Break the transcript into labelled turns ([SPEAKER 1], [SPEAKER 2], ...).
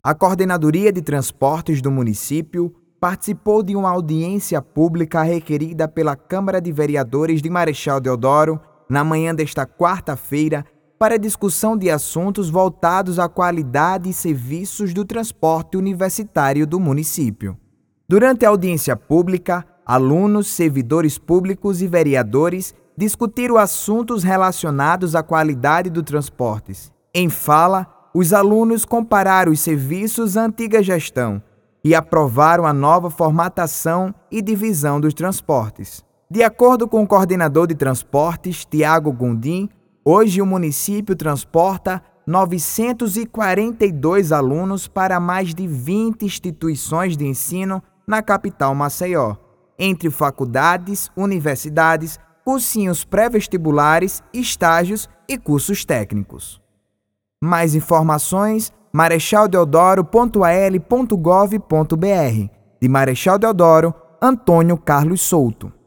[SPEAKER 1] A Coordenadoria de Transportes do município participou de uma audiência pública requerida pela Câmara de Vereadores de Marechal Deodoro na manhã desta quarta-feira para discussão de assuntos voltados à qualidade e serviços do transporte universitário do município. Durante a audiência pública, alunos, servidores públicos e vereadores discutiram assuntos relacionados à qualidade dos transportes. Em fala, os alunos compararam os serviços à antiga gestão e aprovaram a nova formatação e divisão dos transportes. De acordo com o coordenador de transportes, Tiago Gondim, hoje o município transporta 942 alunos para mais de 20 instituições de ensino na capital Maceió, entre faculdades, universidades, cursinhos pré-vestibulares, estágios e cursos técnicos. Mais informações, marechaldeodoro.al.gov.br. De Marechal Deodoro, Antônio Carlos Souto.